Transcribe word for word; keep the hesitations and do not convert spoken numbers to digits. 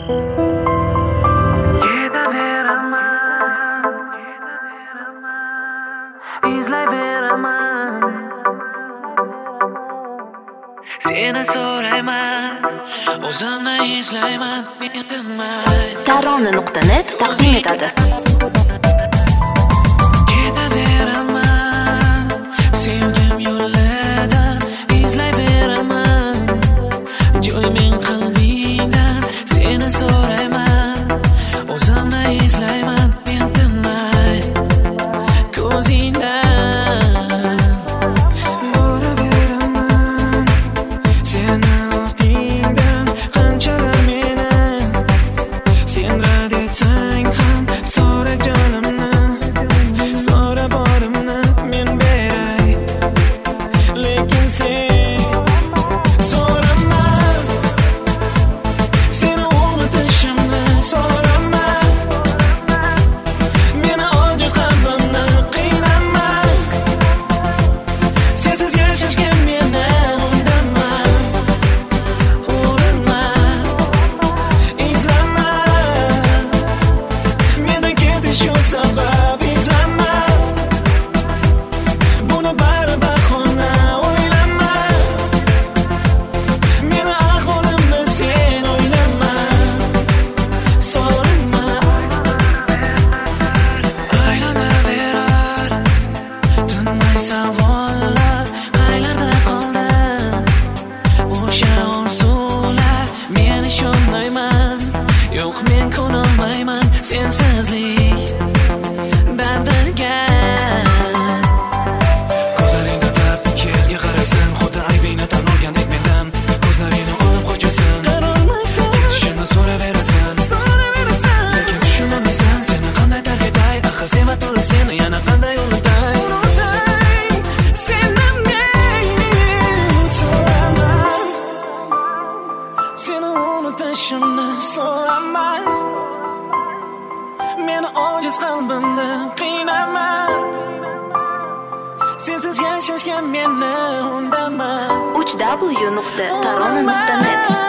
Tarona nuqta net taqdim etadi. Sevdim yo'llardan izlayveraman. Joymen qalbingdan seni so'rayman. O'zimni izlayman men tinmay ko'zingdan. Boraveraman seni ortingdan qanchalar meni sen rad etsang ham so'ra jonimni so'ra borimni men beray lekin sen so'raman seni unutishimni so'raman meni ojiz qalbimni qiynaman sensiz yashashga meni undaman urinman izlaman mendan ketish shu sabab izlaman buni bari bahona o'ylama meni ahvolimni sen o'ylama so'rama aylanaverar tinmay savollar qaylarda qoldi o'sha orzular men ishonmayman yo'q men ko'nolmayman sensizlik dardiga ko'zlaringda dard yerga qaraysan xuddi aybingni tan olgandek mendan ko'zlaringni olib qochasan qarolmaysan ketishimni so'raverasan so'raverasan lekin tushunolmaysan seni qanday tark etay axir seva turib seni yana qanday unutay unutay seni men so'raman seni unutishimni so'raman meni ojiz qalbimni qiynaman sensiz yashashga meni undaman uch w nuqta tarona nuqta net